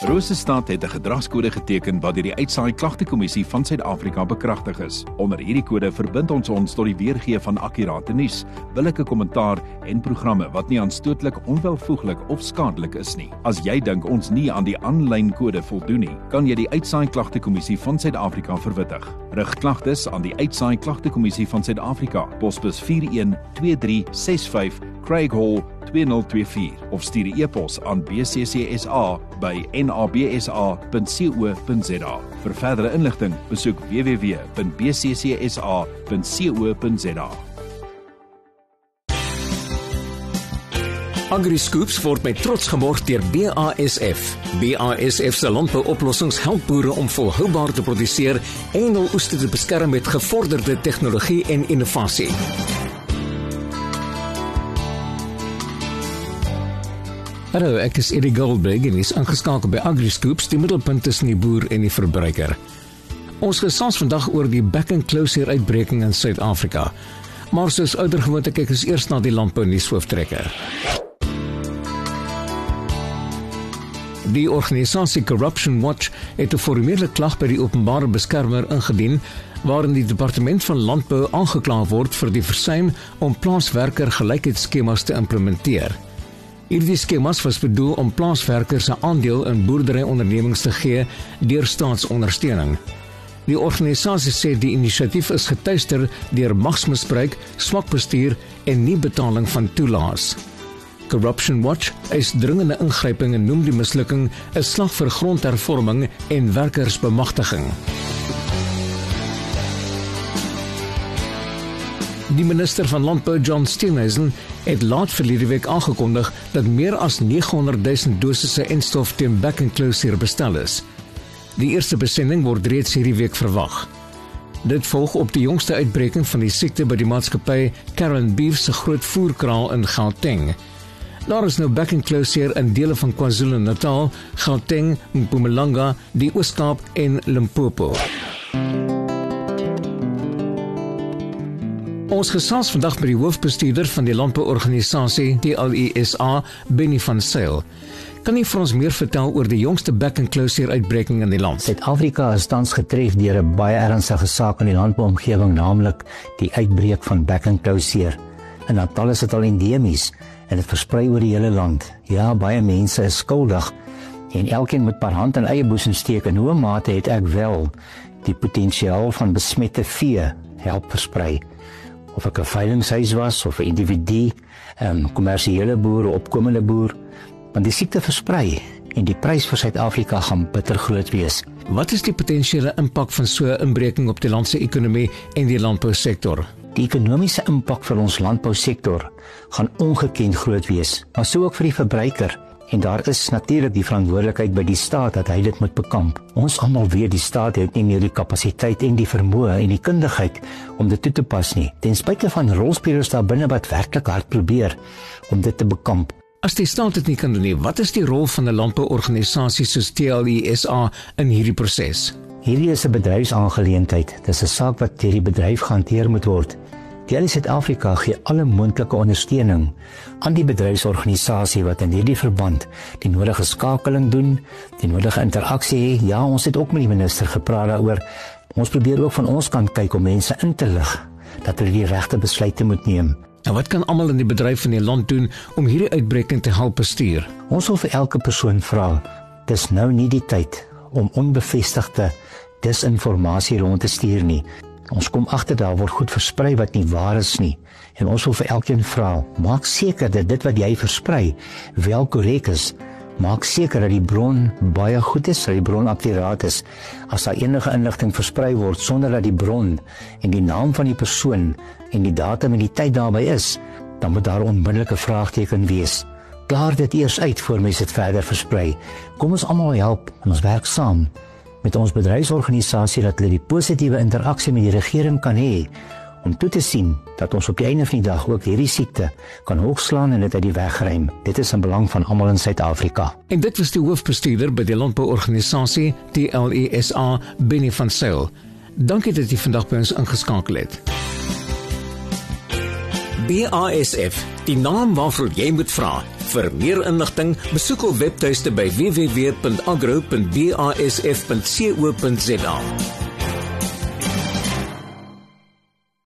Rosestad het 'n gedragskode geteken wat deur die Uitsaai Klagtekommissie van Suid-Afrika bekragtig is. Onder hierdie kode verbind ons tot die weergee van akkurate nuus, billike kommentaar en programme wat nie aanstootlik, onwelvoeglik of skadelik is nie. As jy dink ons nie aan die aanlyn kode voldoen nie, kan jy die Uitsaai Klagtekommissie van Suid-Afrika verwittig. Rig klagtes aan die Uitsaai Klagtekommissie van Suid-Afrika, posbus 412365 Craig Hall 2024 of stuur 'n e-pos aan bccsa@nabsa.co.za. Vir verdere inligting, besoek www.bccsa.co.za. AgriScoops word met trots geborg deur BASF. BASF se landbouoplossings help boere om volhoubaar te produseer en hul oeste te beskerm met gevorderde tegnologie en innovasie. Hallo, ek is Eddie Goldberg en is ingeskakel by AgriScoops, die middelpunt tussen die boer en die verbruiker. Ons gesels vandag oor die back-and-closure uitbreking in Suid-Afrika. Maar soos ouer gewoonte kyk ons eers na die landbounuushooftrekker. Die organisasie Corruption Watch het 'n formele klag by die openbare beskermer ingedien, waarin die departement van landbou aangekla word vir die versuim om plaaswerker gelykheidsskemas te implementeer. Hierdie skemas was bedoel om plaaswerkers 'n aandeel in boerderyondernemings te gee deur staatsondersteuning. Die organisasie sê die inisiatief is getuister deur magsmisbruik, swak bestuur en nie betaling van toelaas. Corruption Watch eis dringende ingryping en noem die mislukking 'n slag vir grondhervorming en werkersbemagtiging. Die minister van Landbou, John Steenhuisen, het laat verlede week aangekondig dat meer as 900,000 dosisse enstof teen back-and-closure bestel is. Die eerste besending word reeds hierdie week verwag. Dit volg op die jongste uitbreking van die siekte by die maatskappy Karen Beef se groot voerkraal in Gauteng. Daar is nou back-and-closure in dele van KwaZulu-Natal, Gauteng, Mpumalanga, die Oos-Kaap en Limpopo. Ons gesels vandag met die hoofbestuurder van die landbouorganisasie TLESA, Benny van Sail. Kan u vir ons meer vertel oor die jongste back-and-closure uitbreking in die land? Suid-Afrika is tans getref deur 'n baie ernstige saak in die landbouomgewing, naamlik die uitbreek van back-and-closure. In Natal is dit al endemies en dit versprei oor die hele land. Ja, baie mense is skuldig en elkeen moet per hand in eie boesem steek. In hoe mate het ek wel die potensiaal van besmette vee help versprei? Of ek 'n veilingshuis was, of 'n individu, 'n kommersiële boer, 'n opkomende boer, want die siekte versprei en die prys vir Suid-Afrika gaan bitter groot wees. Wat is die potensiële impak van so 'n inbreking op die land se ekonomie en die landbousektor? Die ekonomiese impak vir ons landbousektor gaan ongekend groot wees, maar so ook vir die verbruiker. En daar is natuurlik die verantwoordelikheid by die staat dat hy dit moet bekamp. Ons almal weet die staat het nie meer die kapasiteit en die vermoë en die kundigheid om dit toe te pas nie, ten spyte van rolspelers daar binne wat werklik hard probeer om dit te bekamp. As die staat dit nie kan doen nie, wat is die rol van 'n landbouorganisasie soos TLESA in hierdie proses? Hierdie is 'n bedryfsaangeleentheid. Dis 'n saak wat deur die bedryf gehanteer moet word. TLE Suid-Afrika gee alle moontlike ondersteuning aan die bedryfsorganisasie wat in hierdie verband die nodige skakeling doen, die nodige interaksie hê. Ja, ons het ook met die minister gepraat daaroor. Ons probeer ook van ons kant kyk om mense in te lig dat hulle die regte besluite moet neem. En wat kan almal in die bedryf van die land doen om hierdie uitbreking te help bestuur? Ons wil vir elke persoon vra, dis nou nie die tyd om onbevestigde disinformasie rond te stuur nie. Ons kom agter daar word goed versprei wat nie waar is nie. En ons wil vir elkeen vra, maak seker dat dit wat jy versprei wel korrek is. Maak seker dat die bron baie goed is, dat die bron akkuraat is. As daar enige inligting versprei word sonder dat die bron en die naam van die persoon en die datum en die tyd daarby is, dan moet daar onmiddellike vraagteken wees. Klaar dit eers uit voor mens dit verder versprei. Kom ons almal help en ons werk saam met ons bedryfsorganisasie dat hulle die positiewe interaksie met die regering kan hê om toe te sien dat ons op die einde van die dag ook hierdie siekte kan hoogslaan en dit uit die weg ruim. Dit is in belang van almal in Suid-Afrika. En dit was die hoofbestuurder by die landbouorganisasie TLESA, Benny van Sail. Dankie dat jy vandag by ons ingeskakel het. BASF, die naam waarvoor jy moet vra. Vir meer inligting, besoek ons webtuiste by www.agro.basf.co.za.